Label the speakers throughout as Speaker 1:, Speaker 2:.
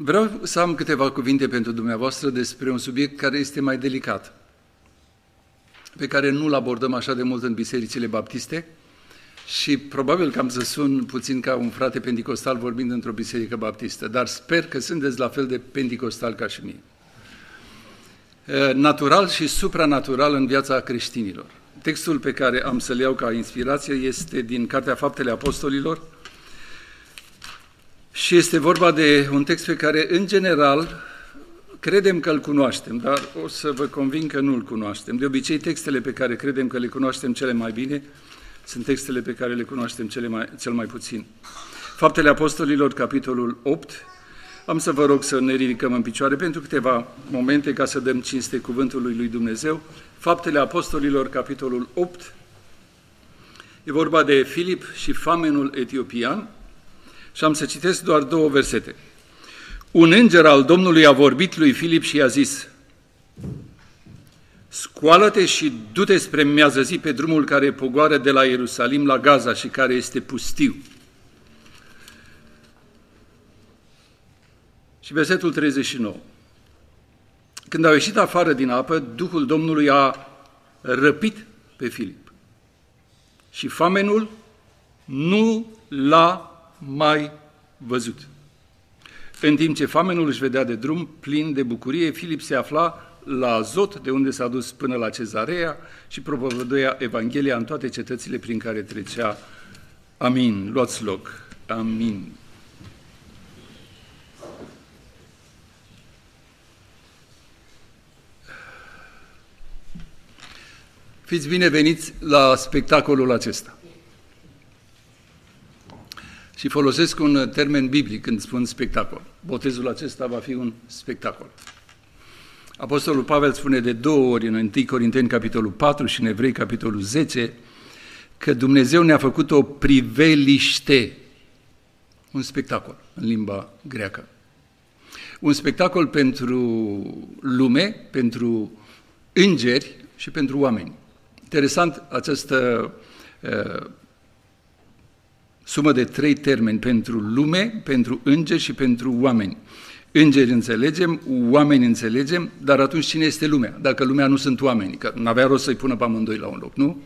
Speaker 1: Vreau să am câteva cuvinte pentru dumneavoastră despre un subiect care este mai delicat, pe care nu-l abordăm așa de mult în bisericile baptiste și probabil că am să sun puțin ca un frate penticostal vorbind într-o biserică baptistă, dar sper că sunteți la fel de penticostal ca și mine. Natural și supranatural în viața creștinilor. Textul pe care am să-l iau ca inspirație este din Cartea Faptele Apostolilor și este vorba de un text pe care, în general, credem că îl cunoaștem, dar o să vă convin că nu îl cunoaștem. De obicei, textele pe care credem că le cunoaștem cele mai bine sunt textele pe care le cunoaștem cel mai puțin. Faptele Apostolilor, capitolul 8. Am să vă rog să ne ridicăm în picioare pentru câteva momente ca să dăm cinste cuvântului lui Dumnezeu. Faptele Apostolilor, capitolul 8. E vorba de Filip și famenul etiopian și am să citesc doar 2 versete. Un înger al Domnului a vorbit lui Filip și i-a zis: scoală-te și du-te spre miază zi pe drumul care pogoară de la Ierusalim la Gaza și care este pustiu. Și versetul 39. Când au ieșit afară din apă, Duhul Domnului a răpit pe Filip și famenul nu l-a mai văzut. În timp ce famenul își vedea de drum, plin de bucurie, Filip se afla la Azot, de unde s-a dus până la Cezarea și propovăduia Evanghelia în toate cetățile prin care trecea. Amin. Luați loc. Amin. Fiți bineveniți la spectacolul acesta. Și folosesc un termen biblic când spun spectacol. Botezul acesta va fi un spectacol. Apostolul Pavel spune de 2 ori în 1 Corinteni, capitolul 4 și în Evrei, capitolul 10, că Dumnezeu ne-a făcut o priveliște, un spectacol în limba greacă. Un spectacol pentru lume, pentru îngeri și pentru oameni. Interesant această sumă de 3 termeni, pentru lume, pentru îngeri și pentru oameni. Îngeri înțelegem, oameni înțelegem, dar atunci cine este lumea? Dacă lumea nu sunt oameni, că n-avea rost să-i pună pe amândoi la un loc, nu?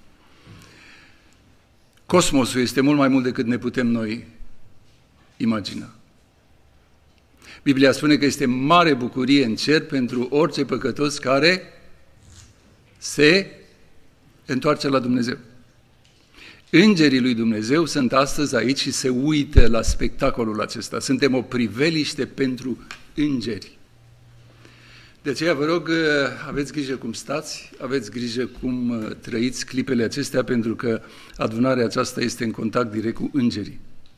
Speaker 1: Cosmosul este mult mai mult decât ne putem noi imagina. Biblia spune că este mare bucurie în cer pentru orice păcătos care se întoarce la Dumnezeu. Îngerii lui Dumnezeu sunt astăzi aici și se uită la spectacolul acesta. Suntem o priveliște pentru îngeri. De aceea vă rog, aveți grijă cum stați, aveți grijă cum trăiți clipele acestea, pentru că adunarea aceasta este în contact direct cu îngerii.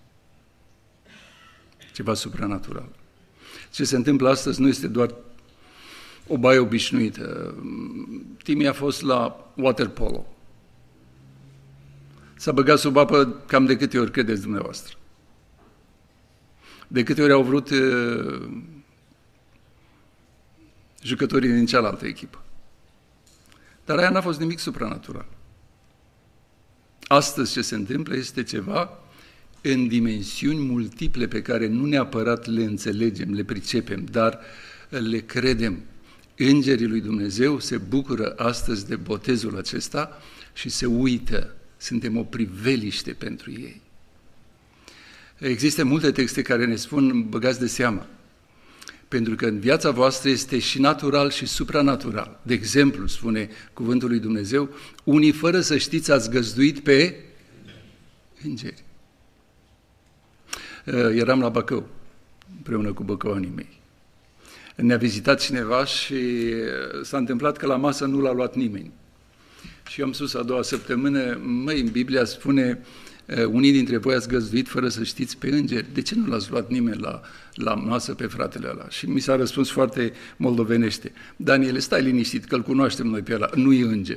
Speaker 1: Ceva supranatural. Ce se întâmplă astăzi nu este doar o baie obișnuită. Timi a fost la waterpolo. S-a băgat sub apă cam de câte ori credeți dumneavoastră? De câte ori au vrut jucătorii din cealaltă echipă? Dar aia n-a fost nimic supranatural. Astăzi ce se întâmplă este ceva în dimensiuni multiple pe care nu neapărat le înțelegem, le pricepem, dar le credem. Îngerii lui Dumnezeu se bucură astăzi de botezul acesta și se uită. Suntem o priveliște pentru ei. Există multe texte care ne spun, băgați de seamă, pentru că în viața voastră este și natural și supranatural. De exemplu, spune cuvântul lui Dumnezeu, unii fără să știți ați găzduit pe îngeri. Eram la Bacău, împreună cu băcăoanii mei. Ne-a vizitat cineva și s-a întâmplat că la masă nu l-a luat nimeni. Și eu am spus a doua săptămână, măi, în Biblia spune, unii dintre voi ați găzduit fără să știți pe îngeri. De ce nu l-ați luat nimeni la masă pe fratele ăla? Și mi s-a răspuns foarte moldovenește. Daniele, stai liniștit, că îl cunoaștem noi pe ăla, nu e înger.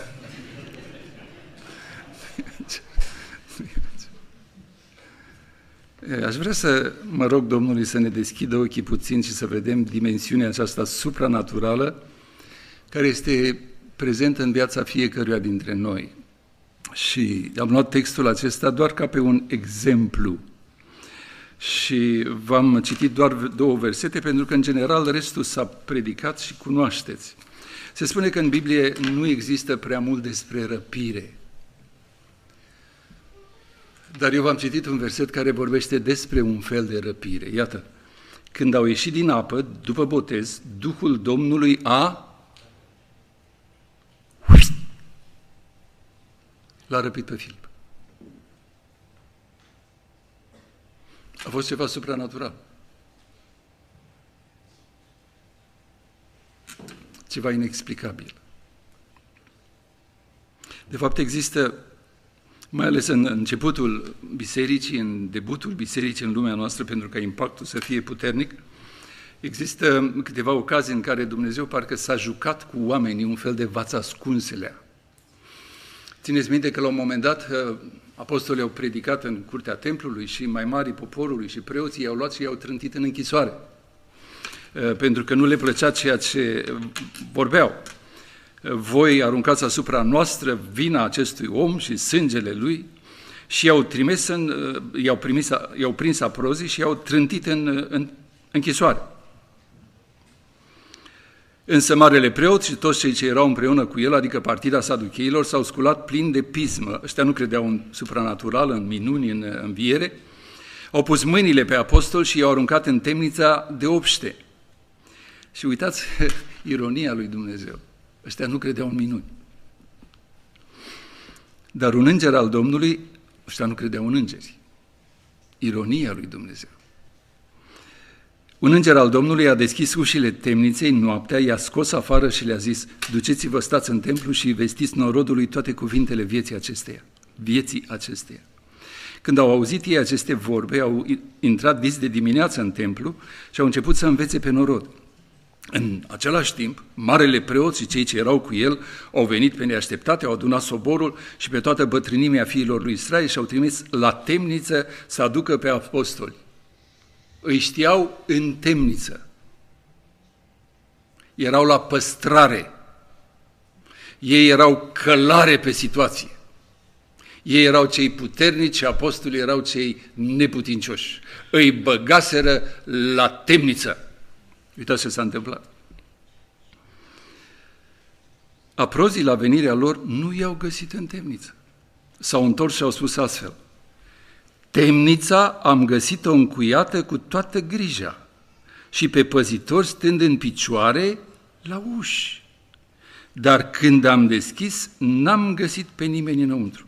Speaker 1: Aș vrea să mă rog Domnului să ne deschidă ochii puțin și să vedem dimensiunea aceasta supranaturală care este prezentă în viața fiecăruia dintre noi. Și am luat textul acesta doar ca pe un exemplu. Și v-am citit doar 2 versete, pentru că, în general, restul s-a predicat și cunoașteți. Se spune că în Biblie nu există prea mult despre răpire. Dar eu v-am citit un verset care vorbește despre un fel de răpire. Iată, când au ieșit din apă, după botez, Duhul Domnului l-a răpit pe Filip. A fost ceva supranatural. Ceva inexplicabil. De fapt, există, mai ales în începutul bisericii, în debutul bisericii în lumea noastră, pentru ca impactul să fie puternic, există câteva ocazii în care Dumnezeu parcă s-a jucat cu oamenii un fel de vață ascunselea. Țineți minte că la un moment dat apostolii au predicat în curtea templului și mai marii poporului și preoții i-au luat și i-au trântit în închisoare, pentru că nu le plăcea ceea ce vorbeau. Voi aruncați asupra noastră vina acestui om și sângele lui, și i-au prins aprozii și i-au trântit în închisoare. Încă marele preot și toți cei ce erau împreună cu el, adică partida saducheilor, s-au sculat plini de pismă. Ăștia nu credeau în supranatural, în minuni, în înviere. Au pus mâinile pe apostol și i-au aruncat în temnița de obște. Și uitați ironia lui Dumnezeu. Ăștia nu credeau în minuni. Dar un înger al Domnului, ăștia nu credeau în îngeri. Ironia lui Dumnezeu. Un înger al Domnului a deschis ușile temniței noaptea, i-a scos afară și le-a zis: duceți-vă, stați în templu și vestiți norodului toate cuvintele vieții acesteia. Când au auzit ei aceste vorbe, au intrat dis de dimineață în templu și au început să învețe pe norod. În același timp, marele preot și cei ce erau cu el au venit pe neașteptate, au adunat soborul și pe toată bătrânimea fiilor lui Israel și au trimis la temniță să aducă pe apostoli. Îi știau în temniță. Erau la păstrare. Ei erau călare pe situație. Ei erau cei puternici și apostolii erau cei neputincioși. Îi băgaseră la temniță. Uitați ce s-a întâmplat. Aprozii la venirea lor nu i-au găsit în temniță. S-au întors și au spus astfel: temnița am găsit-o încuiată cu toată grija și pe păzitori stând în picioare la uși. Dar când am deschis, n-am găsit pe nimeni înăuntru.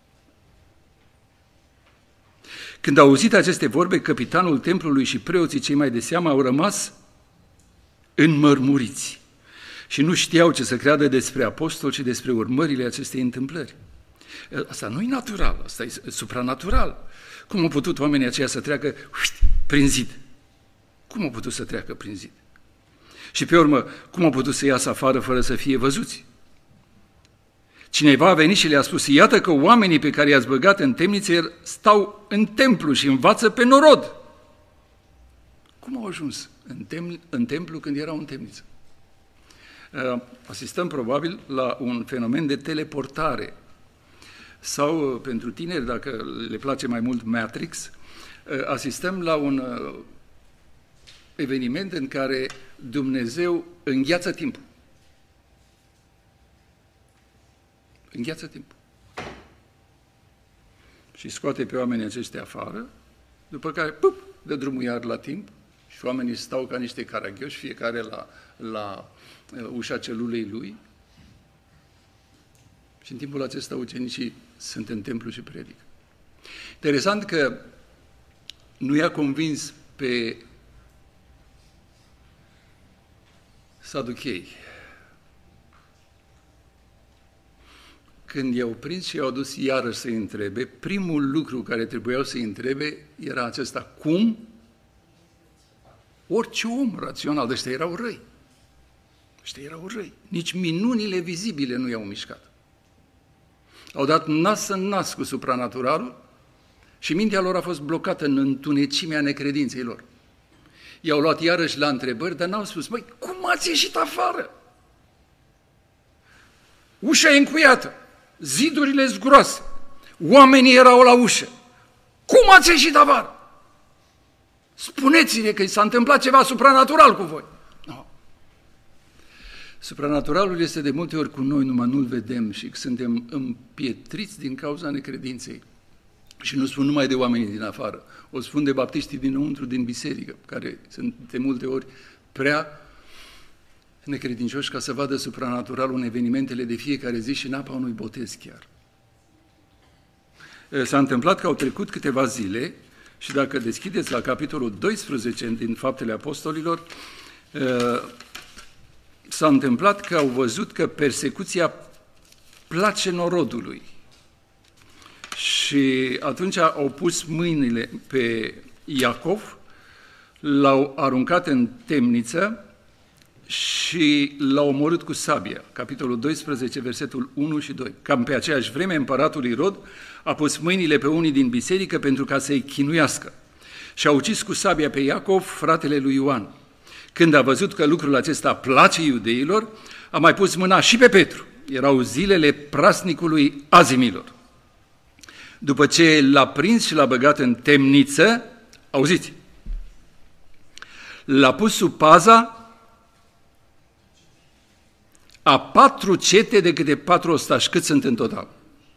Speaker 1: Când au auzit aceste vorbe, căpitanul templului și preoții cei mai de seamă au rămas înmărmuriți și nu știau ce să creadă despre apostol și despre urmările acestei întâmplări. Asta nu e natural, asta e supranatural. Cum au putut oamenii aceia să treacă prin zid? Cum au putut să treacă prin zid? Și pe urmă, cum au putut să iasă afară fără să fie văzuți? Cineva a venit și le-a spus: iată că oamenii pe care i-ați băgat în temniță stau în templu și învață pe norod. Cum au ajuns în templu când erau în temniță? Asistăm probabil la un fenomen de teleportare. Sau, pentru tineri, dacă le place mai mult Matrix, asistăm la un eveniment în care Dumnezeu îngheață timpul. Îngheață timpul. Și scoate pe oamenii aceștia afară, după care, dă drumul iar la timp și oamenii stau ca niște caragioși, fiecare la ușa celulei lui. Și în timpul acesta ucenicii sunt în templu și predică. Interesant că nu i-a convins pe saduchei. Când i-au prins și i-au dus iarăși să-i întrebe, primul lucru care trebuiau să-i întrebe era acesta: cum? Orice om rațional, de ăștia erau răi. Ăștia erau răi. Nici minunile vizibile nu i-au mișcat. Au dat nas în nas cu supranaturalul și mintea lor a fost blocată în întunecimea necredinței lor. I-au luat iarăși la întrebări, dar n-au spus: măi, cum ați ieșit afară? Ușa e încuiată, zidurile sunt groase, oamenii erau la ușă. Cum ați ieșit afară? Spuneți-ne că i s-a întâmplat ceva supranatural cu voi. No. Supranaturalul este de multe ori cu noi, numai nu-l vedem și suntem împietriți din cauza necredinței. Și nu spun numai de oamenii din afară, o spun de baptiștii dinăuntru, din biserică, care sunt de multe ori prea necredincioși ca să vadă supranaturalul în evenimentele de fiecare zi și în apa unui botez chiar. S-a întâmplat că au trecut câteva zile și dacă deschideți la capitolul 12 din Faptele Apostolilor, s-a întâmplat că au văzut că persecuția place norodului. Și atunci au pus mâinile pe Iacov, l-au aruncat în temniță și l-au omorât cu sabia. Capitolul 12, versetul 1 și 2. Cam pe aceeași vreme, împăratul Irod a pus mâinile pe unii din biserică pentru ca să-i chinuiască. Și a ucis cu sabia pe Iacov, fratele lui Ioan. Când a văzut că lucrul acesta place iudeilor, a mai pus mâna și pe Petru. Erau zilele prasnicului Azimilor. După ce l-a prins și l-a băgat în temniță, auziți, l-a pus sub paza a 4 cete de câte 4 ostași. Cât sunt în total?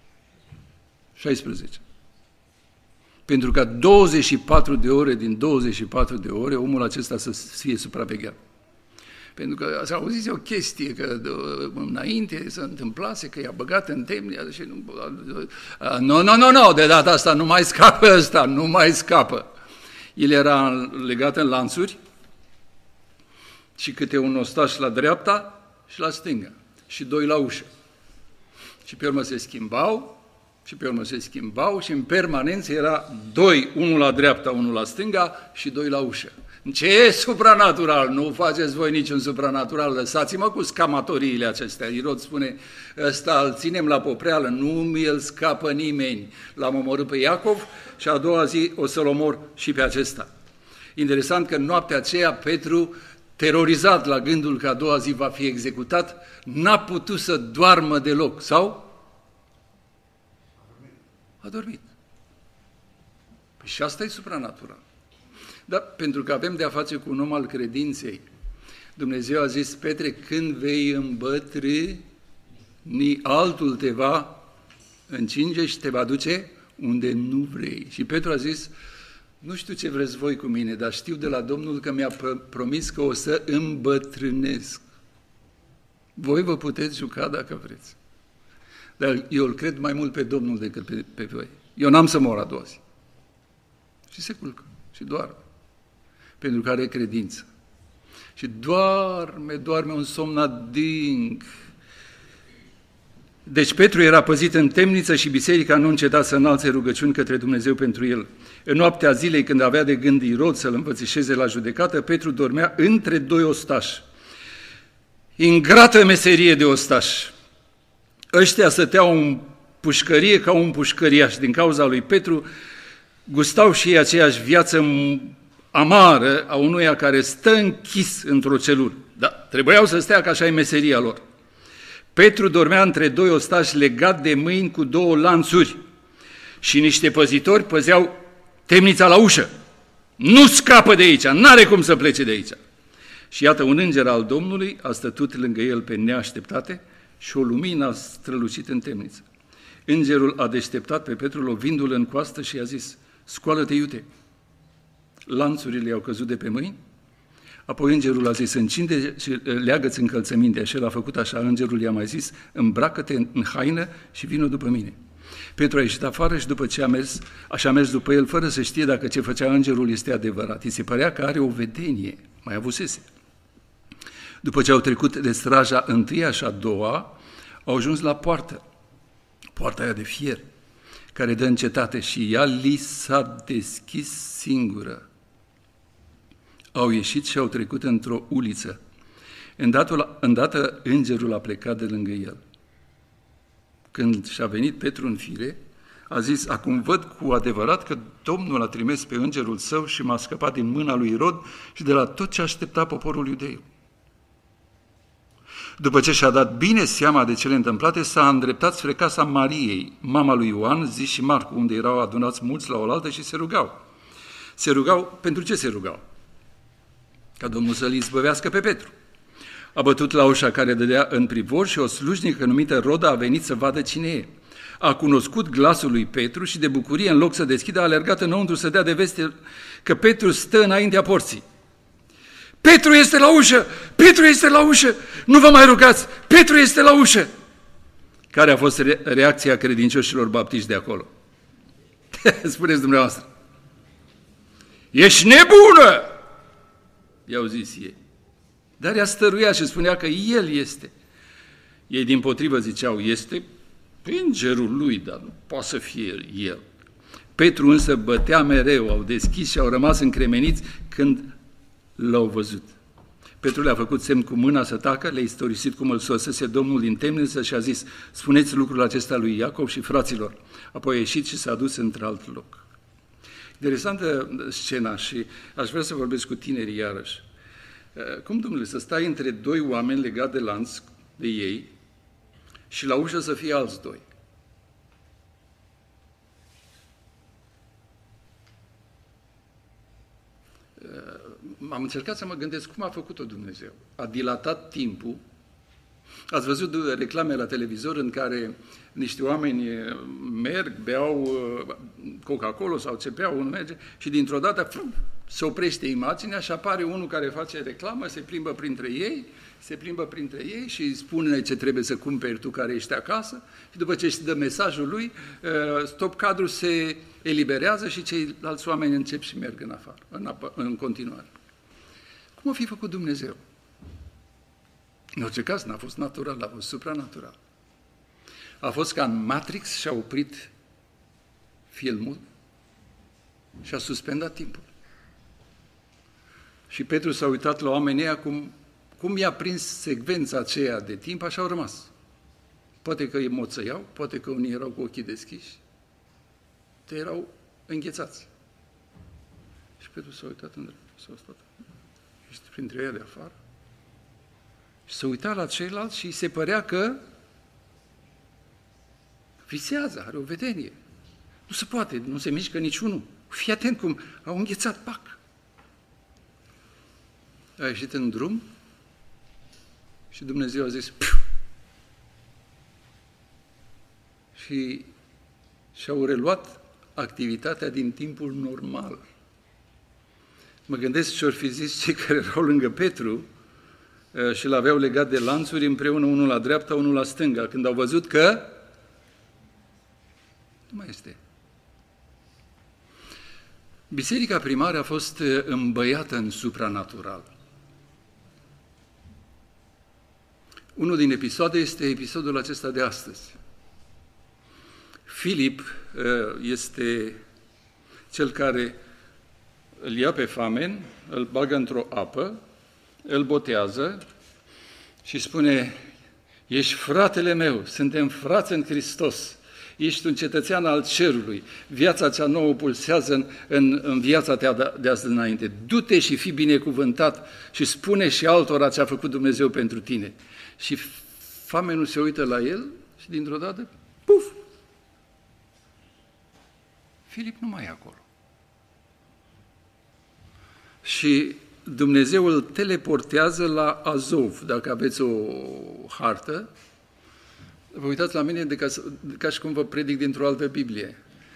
Speaker 1: 16. Pentru ca 24 de ore din 24 de ore omul acesta să fie supravegheat. Pentru că s-a auzit o chestie, că înainte se întâmplase că i-a băgat în temniță și nu, de data asta nu mai scapă ăsta, nu mai scapă. El era legat în lanțuri și câte un ostaș la dreapta și la stânga și 2 la ușă. Și pe urmă se schimbau și în permanență era 2, unul la dreapta, unul la stânga și 2 la ușă. Ce e supranatural? Nu faceți voi niciun supranatural, lăsați-mă cu scamatoriile acestea. Irod spune, ăsta îl ținem la popreală, nu mi-l scapă nimeni. L-am omorât pe Iacov și a doua zi o să-l omor și pe acesta. Interesant că în noaptea aceea Petru, terorizat la gândul că a doua zi va fi executat, n-a putut să doarmă deloc, sau? A dormit. Păi și asta e supranatural. Dar pentru că avem de-a face cu un om al credinței, Dumnezeu a zis, Petre, când vei îmbătrâni, altul te va încinge și te va duce unde nu vrei. Și Petru a zis, nu știu ce vreți voi cu mine, dar știu de la Domnul că mi-a promis că o să îmbătrânesc. Voi vă puteți juca dacă vreți. Dar eu îl cred mai mult pe Domnul decât pe voi. Eu n-am să mor a doua zi. Și se culcă și doarme. Pentru că are credință. Și doarme un somn adânc. Deci Petru era păzit în temniță și biserica nu înceta să înalțe rugăciuni către Dumnezeu pentru el. În noaptea zilei, când avea de gând Irod să-l învățișeze la judecată, Petru dormea între 2 ostași. Ingrată meserie de ostași. Ăștia stăteau în pușcărie ca un pușcăriaș. Din cauza lui Petru gustau și ei aceeași viață amară a unuia care stă închis într-o celulă. Da, trebuiau să stea, că așa e meseria lor. Petru dormea între 2 ostași legat de mâini cu 2 lanțuri și niște păzitori păzeau temnița la ușă. Nu scapă de aici, n-are cum să plece de aici. Și iată, un înger al Domnului a stătut lângă el pe neașteptate și o lumină a strălucit în temniță. Îngerul a deșteptat pe Petru lovindu-l în coastă și i-a zis, scoală-te, iute. Lanțurile i-au căzut de pe mâini. Apoi îngerul a zis, încinde și leagă-ți încălțămintea. Și el a făcut așa, îngerul i-a mai zis, îmbracă-te în haină și vină după mine. Petru a ieșit afară și după ce a mers după el, fără să știe dacă ce făcea îngerul este adevărat. Îi se părea că are o vedenie, mai avusese. După ce au trecut de straja întâia și a doua, au ajuns la poartă, poarta aia de fier, care dă în cetate și ea li s-a deschis singură. Au ieșit și au trecut într-o uliță. Îndată îngerul a plecat de lângă el. Când și-a venit Petru în fire, a zis, acum văd cu adevărat că Domnul a trimis pe îngerul său și m-a scăpat din mâna lui Irod și de la tot ce aștepta poporul iudeu. După ce și-a dat bine seama de cele întâmplate, s-a îndreptat spre casa Mariei, mama lui Ioan, zis și Marcu, unde erau adunați mulți la oaltă și se rugau. Se rugau, pentru ce se rugau? Ca Domnul să-l izbăvească pe Petru. A bătut la ușa care dădea în privor și o slujnică numită Roda a venit să vadă cine e. A cunoscut glasul lui Petru și de bucurie, în loc să deschidă, a alergat înăuntru să dea de veste că Petru stă înaintea porții. Petru este la ușă! Petru este la ușă! Nu vă mai rugați! Petru este la ușă! Care a fost reacția credincioșilor baptiști de acolo? Spuneți dumneavoastră. Ești nebună! I-au zis ei. Dar ea stăruia și spunea că el este. Ei dimpotrivă ziceau, este îngerul lui, dar nu poate să fie el. Petru însă bătea mereu, au deschis și au rămas încremeniți când l-au văzut. Petru le-a făcut semn cu mâna să tacă, le-a istorisit cum îl sosese Domnul din temniță și a zis, spuneți lucrul acesta lui Iacov și fraților. Apoi a ieșit și s-a dus într-alt loc. Interesantă scena și aș vrea să vorbesc cu tinerii iarăși. Cum, domnule, să stai între doi oameni legați de lanț de ei și la ușă să fie alți doi? Am încercat să mă gândesc cum a făcut-o Dumnezeu. A dilatat timpul. Ați văzut reclame la televizor în care niște oameni merg, beau Coca-Cola sau ce beau, unul merge și dintr-o dată se oprește imaginea și apare unul care face reclamă, se plimbă printre ei și îi spune ce trebuie să cumperi tu care ești acasă și după ce își dă mesajul lui, stop cadrul se eliberează și ceilalți oameni încep și merg în afară, în continuare. Cum a fi făcut Dumnezeu? În orice caz, n-a fost natural, a fost supranatural. A fost ca în Matrix și a oprit filmul și a suspendat timpul. Și Petru s-a uitat la oamenii ăia cum i-a prins secvența aceea de timp, așa au rămas. Poate că îi moțăiau, poate că unii erau cu ochii deschiși, te erau înghețați. Și Petru s-a uitat în drept, s-a stat. Ești printre ei de afară. Și se uita la ceilalți și îi se părea că visează, are o vedenie. Nu se poate, nu se mișcă niciunul. Fii atent cum au înghețat, pac. A ieșit în drum și Dumnezeu a zis Piu! Și și-au reluat activitatea din timpul normal. Mă gândesc ce-or fi zis cei care erau lângă Petru și l-aveau legat de lanțuri împreună, unul la dreapta, unul la stânga, când au văzut că nu mai este. Biserica primară a fost îmbăiată în supranatural. Unul din episoade este episodul acesta de astăzi. Filip este cel care îl ia pe famen, îl bagă într-o apă, îl botează și spune, ești fratele meu, suntem frați în Hristos, ești un cetățean al cerului, viața cea nouă pulsează în viața ta de azi înainte. Du-te și fii binecuvântat și spune și altora ce a făcut Dumnezeu pentru tine. Și famenul se uită la el și dintr-o dată, puf! Filip nu mai e acolo. Și Dumnezeu îl teleportează la Azov. Dacă aveți o hartă, vă uitați la mine ca și cum vă predic dintr-o altă Biblie.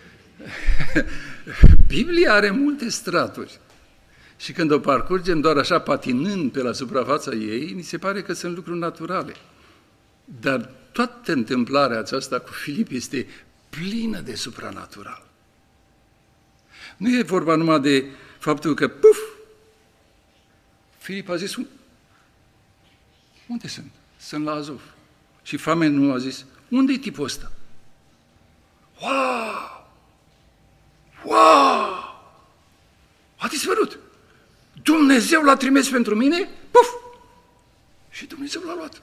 Speaker 1: Biblia are multe straturi. Și când o parcurgem doar așa patinând pe la suprafața ei, ni se pare că sunt lucruri naturale. Dar toată întâmplarea aceasta cu Filip este plină de supranatural. Nu e vorba numai de faptul că, puf, Filip a zis, unde sunt? Sunt la Azov. Și famenul a zis, unde e tipul ăsta? Wow! Wow! A dispărut! Dumnezeu l-a trimis pentru mine? Puf! Și Dumnezeu l-a luat.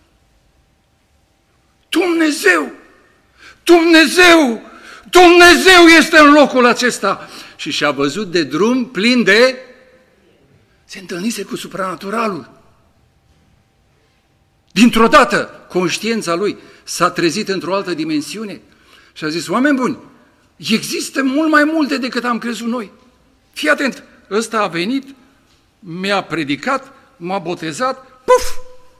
Speaker 1: Dumnezeu! Dumnezeu! Dumnezeu este în locul acesta! Și și-a văzut de drum plin de... Se întâlnise cu supranaturalul. Dintr-o dată, conștiința lui s-a trezit într-o altă dimensiune și a zis, oameni buni, există mult mai multe decât am crezut noi. Fii atent, ăsta a venit, mi-a predicat, m-a botezat, puf!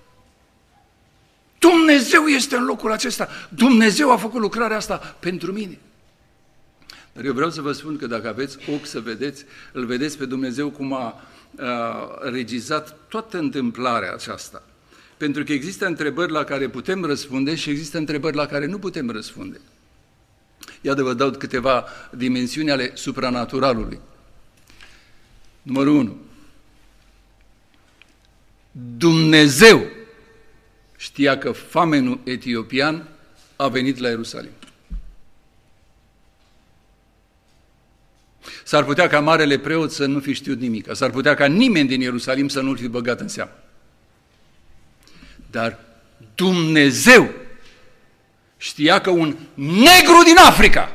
Speaker 1: Dumnezeu este în locul acesta, Dumnezeu a făcut lucrarea asta pentru mine. Dar eu vreau să vă spun că dacă aveți ochi să vedeți, îl vedeți pe Dumnezeu cum a regizat toată întâmplarea aceasta. Pentru că există întrebări la care putem răspunde și există întrebări la care nu putem răspunde. Iată, vă dau câteva dimensiuni ale supranaturalului. Numărul 1. Dumnezeu știa că famenul etiopian a venit la Ierusalim. S-ar putea ca marele preot să nu fi știut nimic, s-ar putea ca nimeni din Ierusalim să nu-l fi băgat în seamă. Dar Dumnezeu știa că un negru din Africa,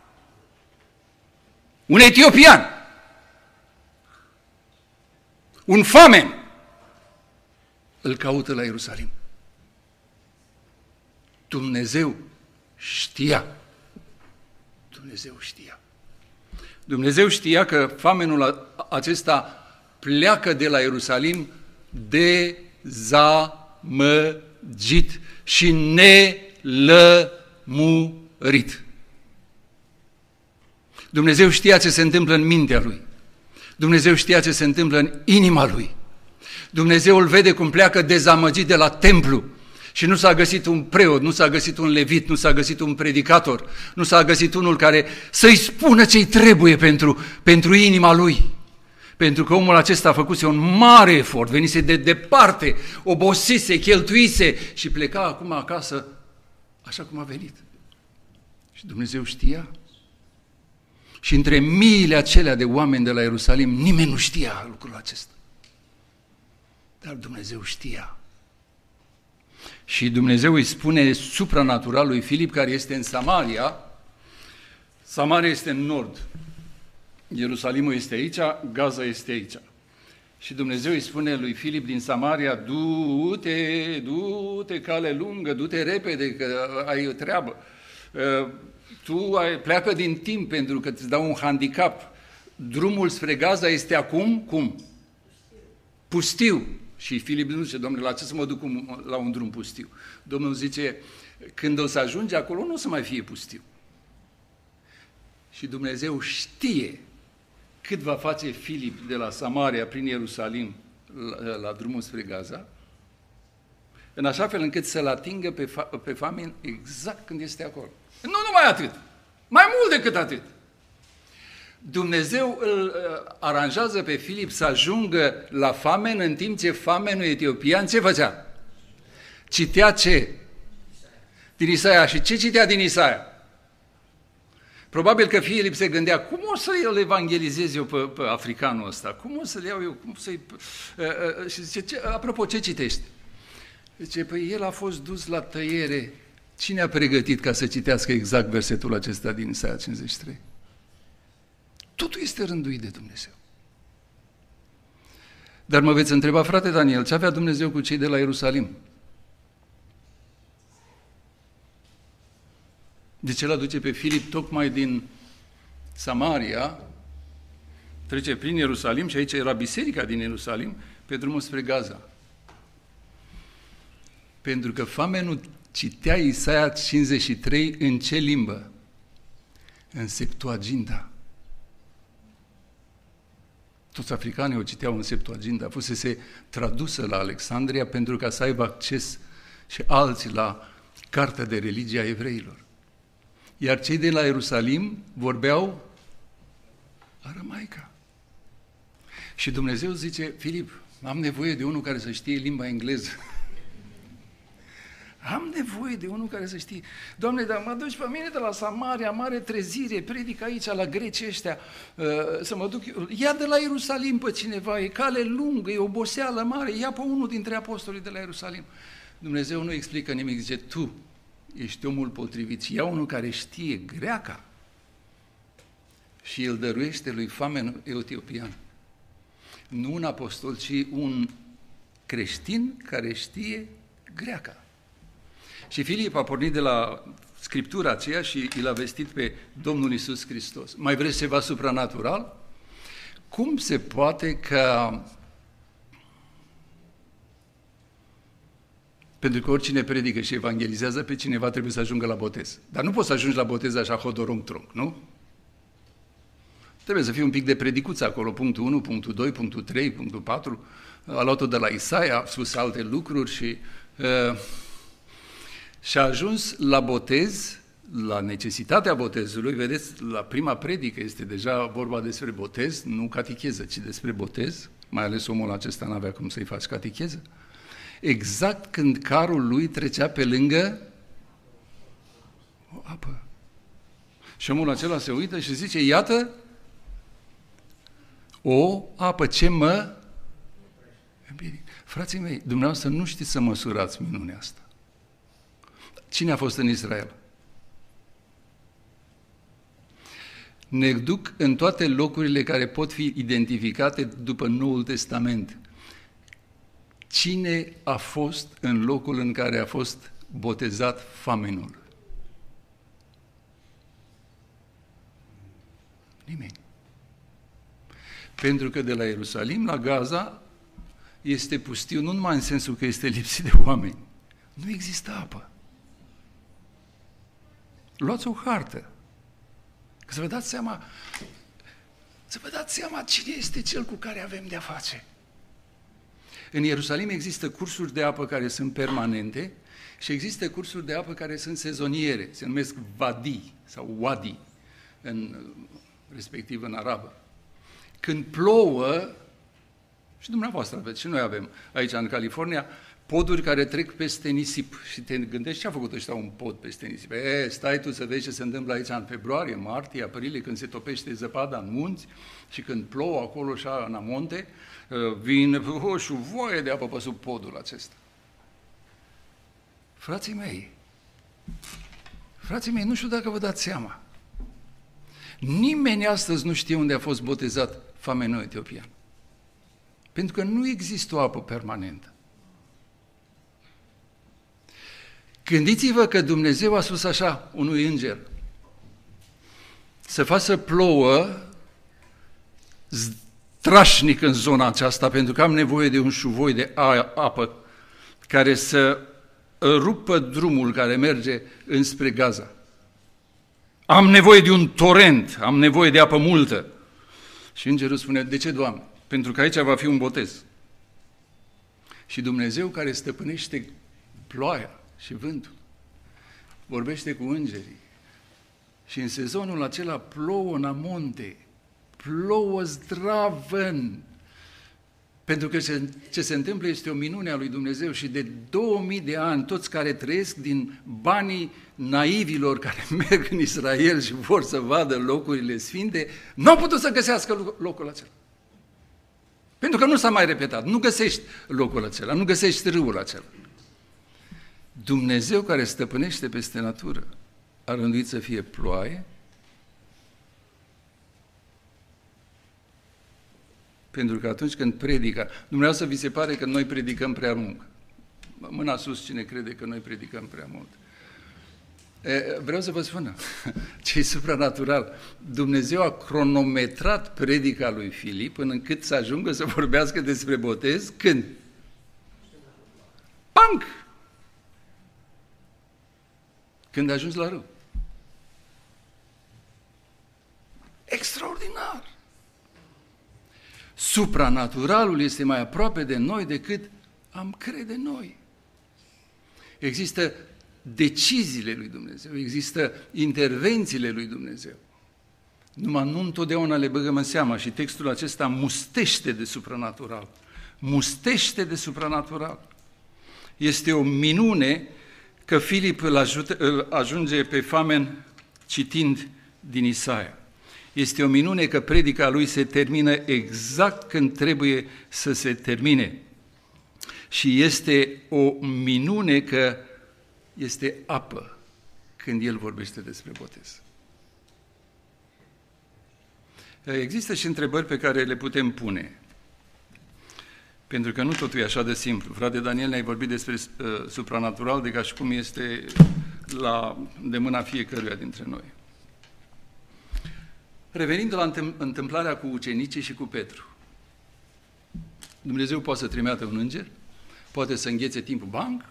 Speaker 1: un etiopian, un famen, îl caută la Ierusalim. Dumnezeu știa. Dumnezeu știa. Dumnezeu știa că famenul acesta pleacă de la Ierusalim dezamăgit și nelămurit. Dumnezeu știa ce se întâmplă în mintea lui. Dumnezeu știa ce se întâmplă în inima lui. Dumnezeu îl vede cum pleacă dezamăgit de la templu și nu s-a găsit un preot, nu s-a găsit un levit, nu s-a găsit un predicator, nu s-a găsit unul care să-i spună ce-i trebuie pentru inima lui. Pentru că omul acesta a făcuse un mare efort, venise de departe, obosise, cheltuise și pleca acum acasă așa cum a venit. Și Dumnezeu știa. Și între miile acelea de oameni de la Ierusalim, nimeni nu știa lucrul acesta. Dar Dumnezeu știa. Și Dumnezeu îi spune supranatural lui Filip, care este în Samaria. Samaria este în nord. Ierusalimul este aici, Gaza este aici. Și Dumnezeu îi spune lui Filip din Samaria, du-te, cale lungă, du-te repede, că ai o treabă. Pleacă din timp pentru că îți dau un handicap. Drumul spre Gaza este acum, cum? Pustiu. Și Filip nu zice, Domnule, la ce să mă duc la un drum pustiu? Domnul zice, când o să ajungi acolo, nu o să mai fie pustiu. Și Dumnezeu știe cât va face Filip de la Samaria prin Ierusalim la drumul spre Gaza, în așa fel încât să-l atingă pe famen exact când este acolo. Nu numai atât, mai mult decât atât. Dumnezeu îl aranjează pe Filip să ajungă la famen, în timp ce famenul etiopian ce făcea? Citea ce? Din Isaia. Și ce citea din Isaia? Probabil că Filip se gândea, cum o să-l evangelizez eu pe africanul ăsta? Cum o să-l iau eu? Cum să-i... Și zice, apropo, ce citești? Zice, păi el a fost dus la tăiere. Cine a pregătit ca să citească exact versetul acesta din Isaia 53? Totul este rânduit de Dumnezeu. Dar mă veți întreba, frate Daniel, ce avea Dumnezeu cu cei de la Ierusalim? De ce l-aduce pe Filip tocmai din Samaria, trece prin Ierusalim și aici era biserica din Ierusalim, pe drumul spre Gaza? Pentru că famenul citea Isaia 53 în ce limbă? În Septuaginta. Toți africanii o citeau în Septuaginta, fusese tradusă la Alexandria pentru ca să aibă acces și alții la cartea de religie a evreilor. Iar cei de la Ierusalim vorbeau aramaica. Și Dumnezeu zice, Filip, am nevoie de unul care să știe limba engleză. Am nevoie de unul care să știe. Doamne, dar mă duci pe mine de la Samaria, mare trezire, predic aici la greci ăștia, să mă duc... Ia de la Ierusalim pe cineva, e cale lungă, e oboseală mare, ia pe unul dintre apostolii de la Ierusalim. Dumnezeu nu explică nimic, zice, tu ești omul potrivit, ia unul care știe greaca și îl dăruiește lui famen etiopian. Nu un apostol, ci un creștin care știe greaca. Și Filip a pornit de la Scriptura aceea și l-a vestit pe Domnul Iisus Hristos. Mai vreți ceva supranatural? Cum se poate ca... Pentru că oricine predică și evangelizează pe cineva trebuie să ajungă la botez. Dar nu poți să ajungi la botez așa hodorong-trong, nu? Trebuie să fie un pic de predicuță acolo, punctul 1, punctul 2, punctul 3, punctul 4. A luat-o de la Isaia, a spus alte lucruri și a ajuns la botez, la necesitatea botezului. Vedeți, la prima predică este deja vorba despre botez, nu catecheză, ci despre botez, mai ales omul acesta n-avea cum să-i faci catecheză. Exact când carul lui trecea pe lângă o apă. Și omul acela se uită și zice, iată, o apă, ce mă împiedică. Frații mei, dumneavoastră nu știți să măsurați minunea asta. Cine a fost în Israel? Ne duc în toate locurile care pot fi identificate după Noul Testament. Cine a fost în locul în care a fost botezat famenul? Nimeni. Pentru că de la Ierusalim la Gaza este pustiu, nu numai în sensul că este lipsit de oameni. Nu există apă. Luați o hartă. Că să vă dați seama cine este cel cu care avem de-a face. În Ierusalim există cursuri de apă care sunt permanente și există cursuri de apă care sunt sezoniere. Se numesc vadi sau wadi, respectiv în arabă. Când plouă, și dumneavoastră aveți, și noi avem aici în California, poduri care trec peste nisip. Și te gândești ce a făcut ăștia un pod peste nisip? Stai tu să vezi ce se întâmplă aici în februarie, martie, aprilie, când se topește zăpada în munți și când plouă acolo și în amonte, vine o șuvoie de apă pe sub podul acesta. Frații mei, nu știu dacă vă dați seama. Nimeni astăzi nu știe unde a fost botezat famenul etiopian. Pentru că nu există o apă permanentă. Gândiți-vă că Dumnezeu a spus așa unui înger, să facă să plouă strașnic în zona aceasta, pentru că am nevoie de un șuvoi de apă care să rupă drumul care merge înspre Gaza. Am nevoie de un torent, am nevoie de apă multă. Și îngerul spune, de ce, Doamne? Pentru că aici va fi un botez. Și Dumnezeu care stăpânește ploaia și vântul, vorbește cu îngerii. Și în sezonul acela plouă în amonte, plouă zdravăn. Pentru că ce se întâmplă este o minune a lui Dumnezeu și de 2000 de ani, toți care trăiesc din banii naivilor care merg în Israel și vor să vadă locurile sfinte, nu au putut să găsească locul acela. Pentru că nu s-a mai repetat, nu găsești locul acela, nu găsești râul acela. Dumnezeu care stăpânește peste natură a rânduit să fie ploaie, pentru că atunci când predică, dumneavoastră vi se pare că noi predicăm prea lung. Mâna sus cine crede că noi predicăm prea mult. Vreau să vă spun ce e supranatural. Dumnezeu a cronometrat predica lui Filip până încât să ajungă să vorbească despre botez. Când? Panc! Când a ajuns la râu. Extraordinar! Supranaturalul este mai aproape de noi decât am crede noi. Există deciziile lui Dumnezeu, există intervențiile lui Dumnezeu. Numai nu întotdeauna le băgăm în seama și textul acesta mustește de supranatural. Mustește de supranatural. Este o minune că Filip îl ajunge pe famen citind din Isaia. Este o minune că predica lui se termină exact când trebuie să se termine. Și este o minune că este apă când el vorbește despre botez. Există și întrebări pe care le putem pune. Pentru că nu totul e așa de simplu. Frate Daniel, ne-ai vorbit despre supranatural de ca și cum este de mâna fiecăruia dintre noi. Revenind la întâmplarea cu ucenicii și cu Petru. Dumnezeu poate să trimită un înger, poate să înghețe timpul banc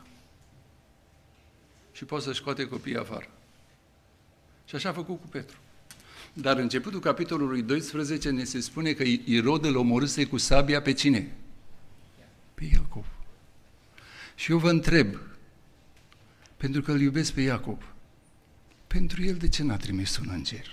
Speaker 1: și poate să scoate copiii afară. Și așa a făcut cu Petru. Dar în începutul capitolului 12 ne se spune că Irod îl omorâse cu sabia pe cine? Pe Iacov. Și eu vă întreb, pentru că îl iubesc pe Iacov, pentru el de ce n-a trimis un înger?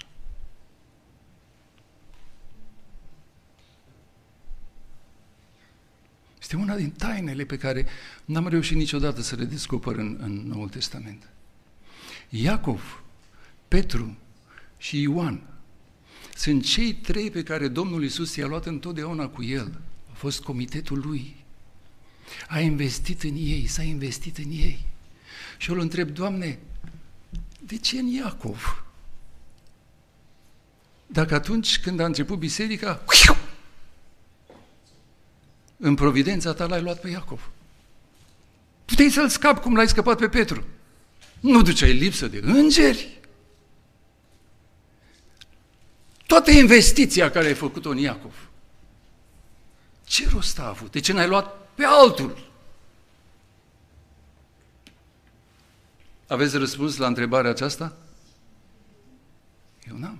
Speaker 1: Este una din tainele pe care n-am reușit niciodată să le descoper în Noul Testament. Iacov, Petru și Ioan sunt cei trei pe care Domnul Iisus i-a luat întotdeauna cu el. A fost comitetul lui. A investit în ei, s-a investit în ei. Și eu îl întreb, Doamne, de ce în Iacov? Dacă atunci când a început biserica, în providența ta l-ai luat pe Iacov. Puteai să-l scapi cum l-ai scăpat pe Petru. Nu duceai lipsă de îngeri. Toată investiția care ai făcut-o în Iacov, ce rost a avut? De ce n-ai luat pe altul? Aveți răspuns la întrebarea aceasta? Eu n-am.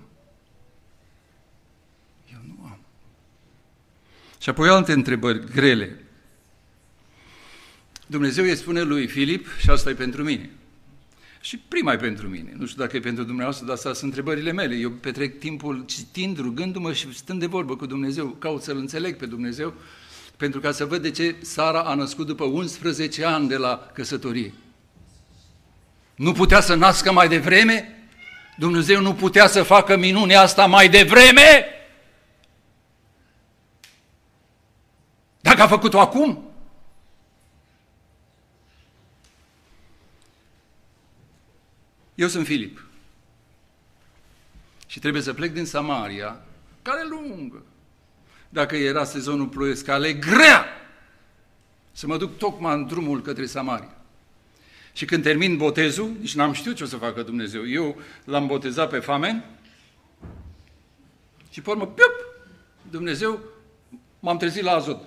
Speaker 1: Eu nu am. Și apoi alte întrebări grele. Dumnezeu îi spune lui Filip, și asta e pentru mine. Și prima e pentru mine. Nu știu dacă e pentru dumneavoastră, dar astea sunt întrebările mele. Eu petrec timpul citind, rugându-mă și stând de vorbă cu Dumnezeu, caut să-L înțeleg pe Dumnezeu, pentru ca să văd de ce Sara a născut după 11 ani de la căsătorie. Nu putea să nască mai devreme? Dumnezeu nu putea să facă minunea asta mai devreme? Dacă a făcut-o acum? Eu sunt Filip și trebuie să plec din Samaria, care lungă. Dacă era sezonul ploios, cale grea, să mă duc tocmai în drumul către Samaria. Și când termin botezul, nici n-am știut ce o să facă Dumnezeu. Eu l-am botezat pe Famen și pe urmă, piup, Dumnezeu, m-am trezit la Azot.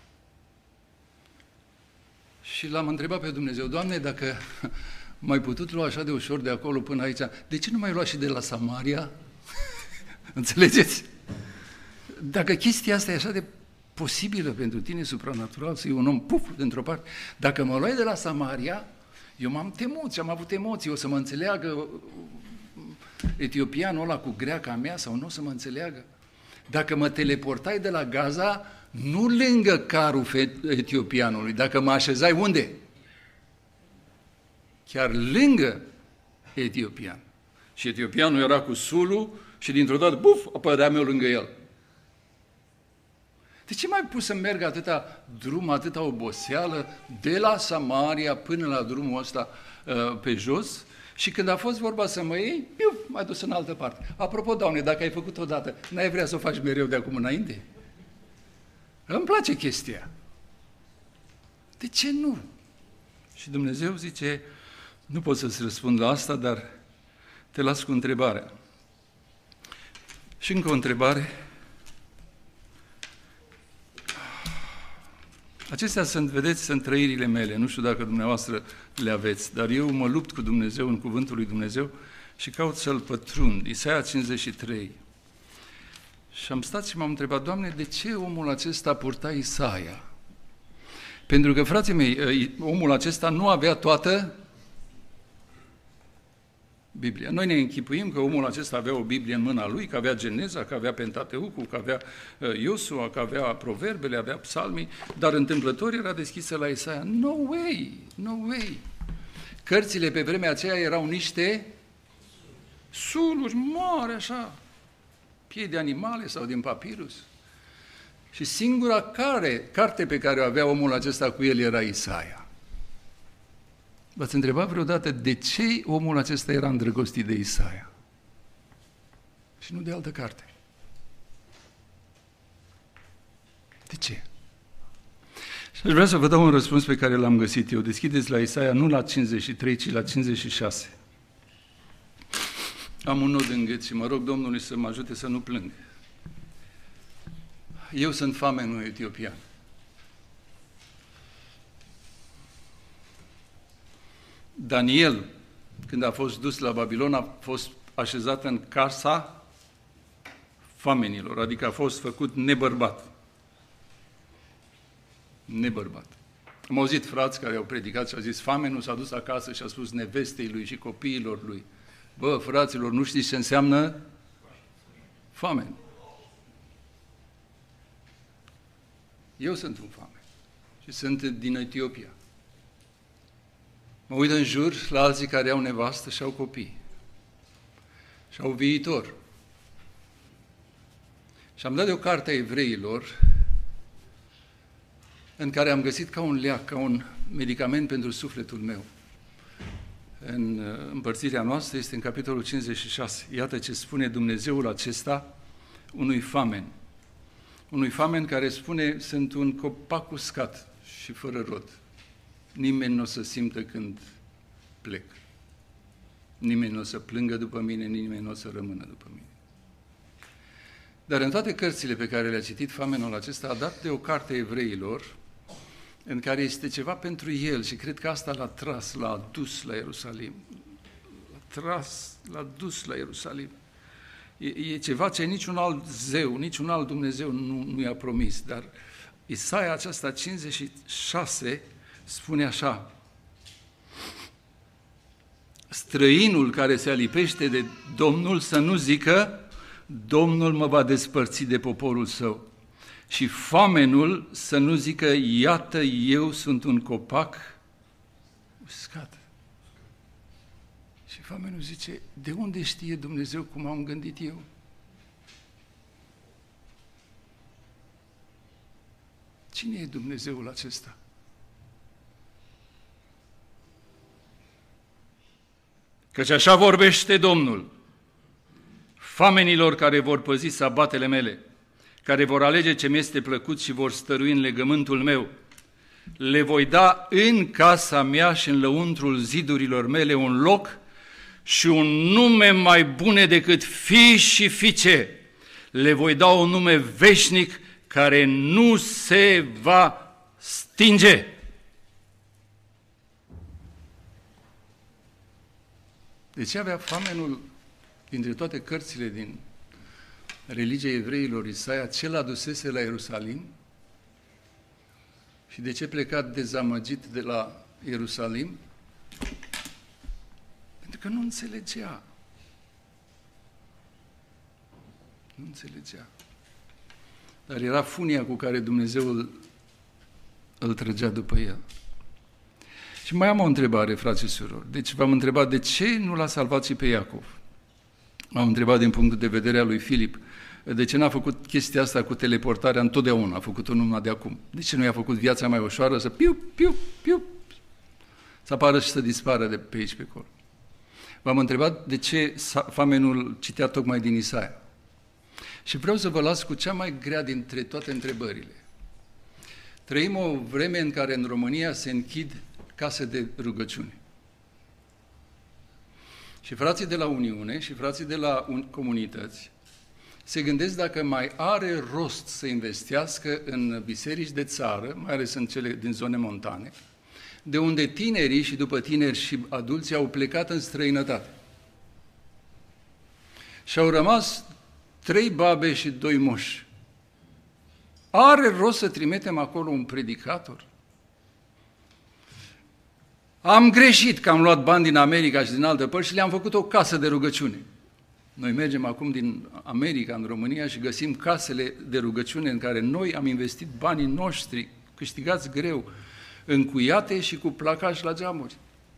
Speaker 1: Și l-am întrebat pe Dumnezeu, Doamne, dacă m-ai putut lua așa de ușor de acolo până aici, de ce nu m-ai luat și de la Samaria? Înțelegeți? Dacă chestia asta e așa de posibilă pentru tine, supranatural, să iei un om, puf, dintr-o parte, dacă mă luai de la Samaria, eu m-am temut și am avut emoții, o să mă înțeleagă etiopianul ăla cu greaca mea sau nu o să mă înțeleagă? Dacă mă teleportai de la Gaza, nu lângă carul etiopianului, dacă mă așezai unde? Chiar lângă etiopian. Și etiopianul era cu sulul și dintr-o dată, buf, apăream eu lângă el. De ce m-ai pus să merg atâta drum, atâta oboseală, de la Samaria până la drumul ăsta pe jos? Și când a fost vorba să mă iei, m-ai dus în altă parte. Apropo, Doamne, dacă ai făcut odată, n-ai vrea să o faci mereu de acum înainte? Îmi place chestia. De ce nu? Și Dumnezeu zice, nu pot să-ți răspund la asta, dar te las cu întrebarea. Și încă o întrebare. Acestea sunt, vedeți, sunt trăirile mele. Nu știu dacă dumneavoastră le aveți, dar eu mă lupt cu Dumnezeu în cuvântul lui Dumnezeu și caut să-L pătrund. Isaia 53. Și am stat și m-am întrebat, Doamne, de ce omul acesta purta Isaia? Pentru că, frații mei, omul acesta nu avea toată Biblia. Noi ne închipuim că omul acesta avea o Biblie în mâna lui, că avea Geneza, că avea Pentateucul, că avea Iosua, că avea Proverbele, avea Psalmii, dar întâmplător era deschisă la Isaia. No way, no way. Cărțile pe vremea aceea erau niște suluri mari, așa, piei de animale sau din papirus. Și singura carte pe care o avea omul acesta cu el era Isaia. V-ați întrebat vreodată de ce omul acesta era îndrăgostit de Isaia? Și nu de altă carte. De ce? Și aș vrea să vă dau un răspuns pe care l-am găsit eu. Deschideți la Isaia, nu la 53, ci la 56. Am un nod în gât și mă rog Domnului să mă ajute să nu plâng. Eu sunt famenul etiopian. Daniel, când a fost dus la Babilon, a fost așezat în casa famenilor, adică a fost făcut nebărbat. Nebărbat. Am auzit frați care au predicat și au zis, famenul s-a dus acasă și a spus nevestei lui și copiilor lui, bă, fraților, nu știți ce înseamnă famen. Eu sunt un famen și sunt din Etiopia. Mă uit în jur la alții care au nevastă și au copii și au viitor. Și am dat de o carte a Evreilor în care am găsit ca un leac, ca un medicament pentru sufletul meu. În împărțirea noastră este în capitolul 56. Iată ce spune Dumnezeul acesta unui famen. Unui famen care spune, sunt un copac uscat și fără rod. Nimeni nu o să simtă când plec. Nimeni nu o să plângă după mine, nimeni nu o să rămână după mine. Dar în toate cărțile pe care le-a citit famenul acesta, a dat de o carte Evreilor, în care este ceva pentru el și cred că asta l-a tras, l-a adus la Ierusalim. L-a dus la Ierusalim. E ceva ce niciun alt zeu, niciun alt Dumnezeu nu i-a promis, dar Isaia aceasta 56 spune așa: străinul care se alipește de Domnul să nu zică, Domnul mă va despărți de poporul său. Și famenul să nu zică, iată, eu sunt un copac uscat. Și famenul zice, de unde știe Dumnezeu cum am gândit eu? Cine e Dumnezeul acesta? Căci așa vorbește Domnul, famenilor care vor păzi sabatele mele, care vor alege ce mi-este plăcut și vor stărui în legământul meu. Le voi da în casa mea și în lăuntrul zidurilor mele un loc și un nume mai bune decât fii și fiice. Le voi da un nume veșnic care nu se va stinge. De ce avea famenul dintre toate cărțile din religia evreilor Isaia, ce l-a dusese la Ierusalim? Și de ce pleca dezamăgit de la Ierusalim? Pentru că nu înțelegea. Nu înțelegea. Dar era funia cu care Dumnezeu îl trăgea după el. Și mai am o întrebare, frați și surori. Deci v-am întrebat de ce nu l-a salvat și pe Iacov. M-am întrebat din punctul de vedere al lui Filip, de ce n-a făcut chestia asta cu teleportarea întotdeauna, a făcut-o numai de acum? De ce nu i-a făcut viața mai ușoară să piu, piu, piu, să apară și să dispară de pe aici pe acolo? V-am întrebat de ce famenul citea tocmai din Isaia. Și vreau să vă las cu cea mai grea dintre toate întrebările. Trăim o vreme în care în România se închid case de rugăciune. Și frații de la Uniune și frații de la comunități se gândesc dacă mai are rost să investească în biserici de țară, mai ales în cele din zone montane, de unde tinerii și după tineri și adulții au plecat în străinătate. Și au rămas 3 babe și 2 moși. Are rost să trimitem acolo un predicator? Am greșit că am luat bani din America și din altă părți și le-am făcut o casă de rugăciune. Noi mergem acum din America în România și găsim casele de rugăciune în care noi am investit banii noștri, câștigați greu, încuiate și cu placaj la geamuri.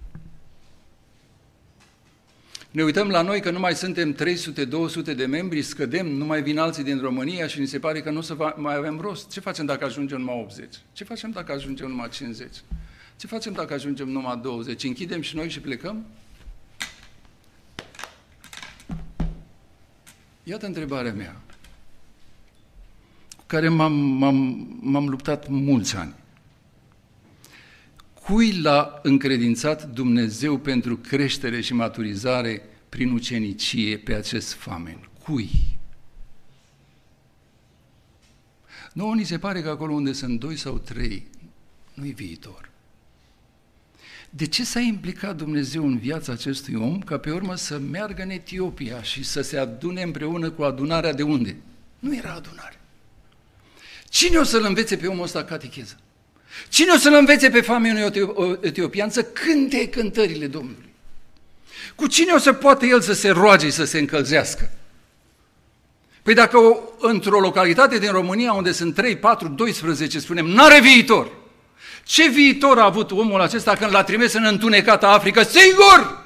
Speaker 1: Ne uităm la noi că nu mai suntem 300-200 de membri, scădem, nu mai vin alții din România și ni se pare că nu o să mai avem rost. Ce facem dacă ajungem numai 80? Ce facem dacă ajungem numai 50? Ce facem dacă ajungem numai 20? Închidem și noi și plecăm? Iată întrebarea mea, cu care m-am luptat mulți ani. Cui l-a încredințat Dumnezeu pentru creștere și maturizare prin ucenicie pe acest famen? Cui? Nouă ni se pare că acolo unde sunt 2 sau 3, nu-i viitor. De ce s-a implicat Dumnezeu în viața acestui om ca pe urmă să meargă în Etiopia și să se adune împreună cu adunarea de unde? Nu era adunare. Cine o să-l învețe pe omul ăsta catecheză? Cine o să-l învețe pe famenul etiopian să cânte cântările Domnului? Cu cine o să poată el să se roage, să se încălzească? Păi dacă într-o localitate din România unde sunt 3, 4, 12, spunem, n-are viitor. Ce viitor a avut omul acesta când l-a trimis în întunecata Africa? Sigur!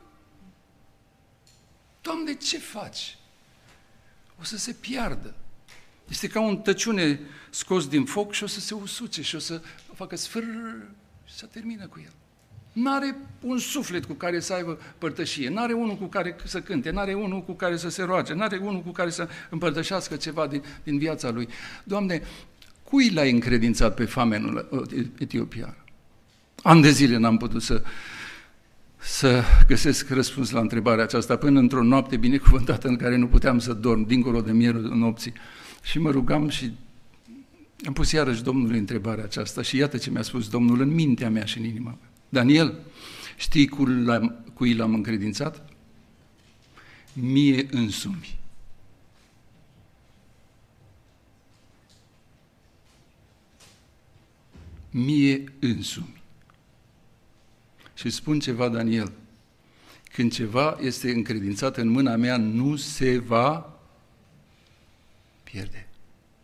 Speaker 1: Doamne, ce faci? O să se piardă. Este ca un tăciune scos din foc și o să se usuce și o să facă sfâr și să termină cu el. N-are un suflet cu care să aibă părtășie, n-are unul cu care să cânte, n-are unul cu care să se roage, n-are unul cu care să împărtășească ceva din viața lui. Doamne, cui l-ai încredințat pe famenul etiopian? Ani de zile n-am putut să găsesc răspuns la întrebarea aceasta, până într-o noapte binecuvântată în care nu puteam să dorm, dincolo de mierul nopții. Și mă rugam și am pus iarăși Domnului întrebarea aceasta și iată ce mi-a spus Domnul în mintea mea și în inima mea. Daniel, știi cui l-am încredințat? Mie însumi. Mie însumi. Și spun ceva, Daniel, când ceva este încredințat în mâna mea, nu se va pierde.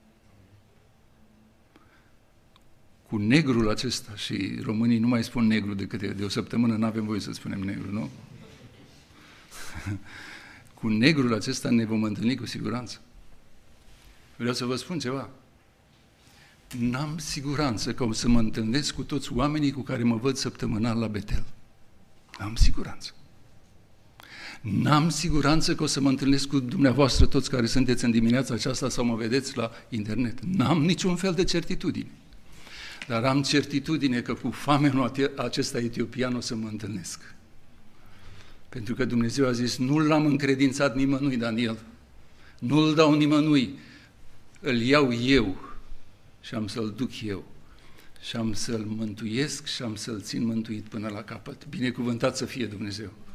Speaker 1: Cu negrul acesta, și românii nu mai spun negru decât de o săptămână, nu avem voie să spunem negru, nu? Cu negrul acesta ne vom întâlni cu siguranță. Vreau să vă spun ceva. N-am siguranță că o să mă întâlnesc cu toți oamenii cu care mă văd săptămânal la Betel. N-am siguranță. N-am siguranță că o să mă întâlnesc cu dumneavoastră toți care sunteți în dimineața aceasta sau mă vedeți la internet. N-am niciun fel de certitudine. Dar am certitudine că cu famenul acesta etiopian o să mă întâlnesc. Pentru că Dumnezeu a zis, nu l-am încredințat nimănui, Daniel. Nu-l dau nimănui. Îl iau eu și am să-l duc eu. Și am să-l mântuiesc și am să-l țin mântuit până la capăt. Binecuvântat să fie Dumnezeu!